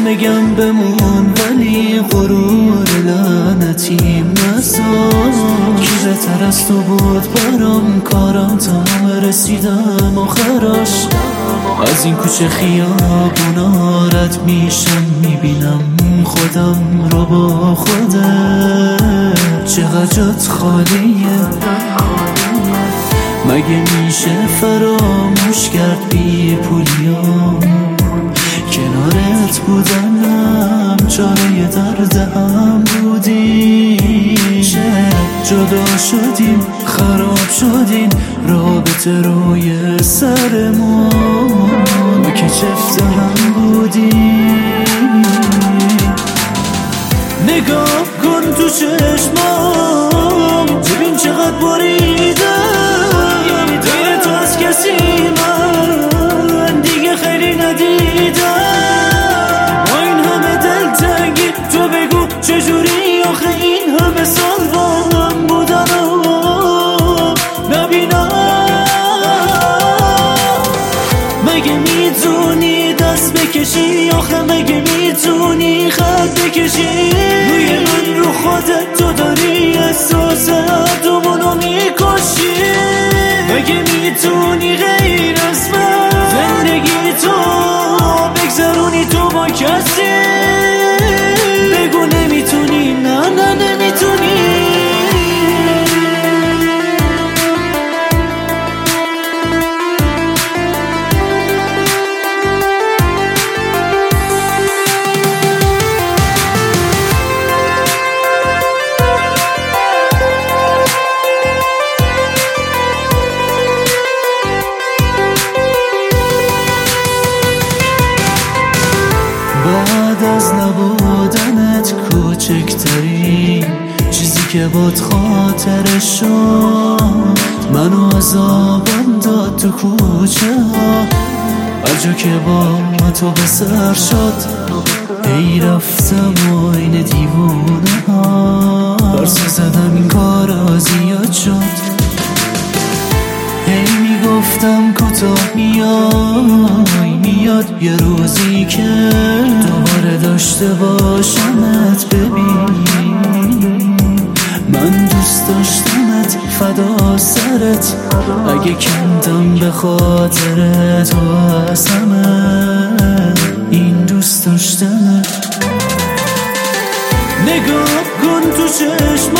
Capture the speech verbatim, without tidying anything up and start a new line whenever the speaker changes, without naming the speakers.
بگم بمون ولی غرور لعنتیم نسان. کی بهتر از تو بود برام کارم تمام رسیدم آخراش. از این کوچه خیابونا رد میشم میبینم خودم رو با خودت. چقدر جات خالیه، مگه میشه فراموش کرد بی پولیام. کنارت بودنم چاره درد هم بودی. چه جدا شدیم خراب شدیم رابطه روی سرمون که چفت هم بودیم. نگاه کن تو چشمام ببین چقدر بریدم. غیر تو از کسی من دیگه خیلی ندیدم. با این همه دلتنگی تو بگو چجوری آخه این همه سال با هم بودن نبینم. مگه میتونی دست بکشی آخه مگه میتونی خط بکشی روی من رو خودت؟ تو داری احساساتمونو میکشی. مگه میتونی غیر از من زندگی تو بگذرونی تو با کسی؟ بگو نمیتونی، نه نه نمیتونی. بعد از نبودنت کوچکترین چیزی که باد خاطر شد منو عذابم داد تو کوچه ها. هر جا که با تو به سر شد ای رفتم و این دیوونه ها. برسه زدم این کارا زیاد شد. ای میگفتم کوتاه میای میاد یه روزی که دوباره داشته باشمت. ببین من دوست داشتمت فدا سرت. اگه کندم به خاطر تو از همه این دوست داشتمت. نگاه کن تو چشم